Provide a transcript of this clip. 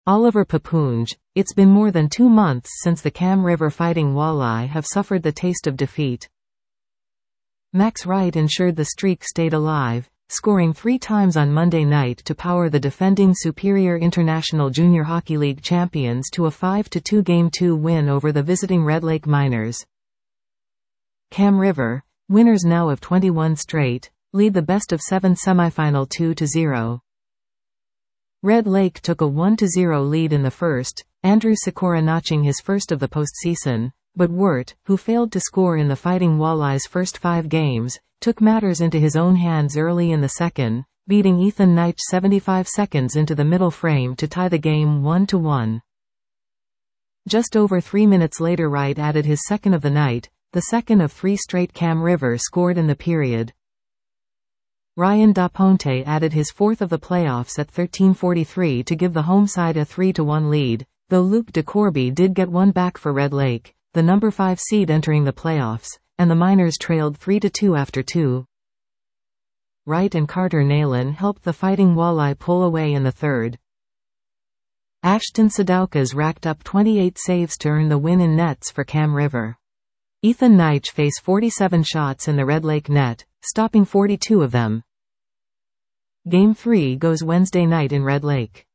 Oliver Papunj, it's been more than 2 months since the Cam River Fighting Walleye have suffered the taste of defeat. Max Wright ensured the streak stayed alive, scoring 3 times on Monday night to power the defending Superior International Junior Hockey League champions to a 5-2 Game 2 win over the visiting Red Lake Miners. Cam River, winners now of 21 straight, lead the best-of-7 semifinal 2-0. Red Lake took a 1-0 lead in the first, Andrew Sikora notching his first of the postseason, but Wirt, who failed to score in the Fighting Walleye's first 5 games, took matters into his own hands early in the second, beating Ethan Knight 75 seconds into the middle frame to tie the game 1-1. Just over 3 minutes later Wright added his second of the night, the second of 3 straight Cam River scored in the period. Ryan DaPonte added his fourth of the playoffs at 13:43 to give the home side a 3-1 lead, though Luke DeCorby did get one back for Red Lake, the number 5 seed entering the playoffs, and the Miners trailed 3-2 after 2. Wright and Carter Nalen helped the Fighting Walleye pull away in the third. Ashton Sadaukas racked up 28 saves to earn the win in nets for Cam River. Ethan Knight faced 47 shots in the Red Lake net, stopping 42 of them. Game 3 goes Wednesday night in Red Lake.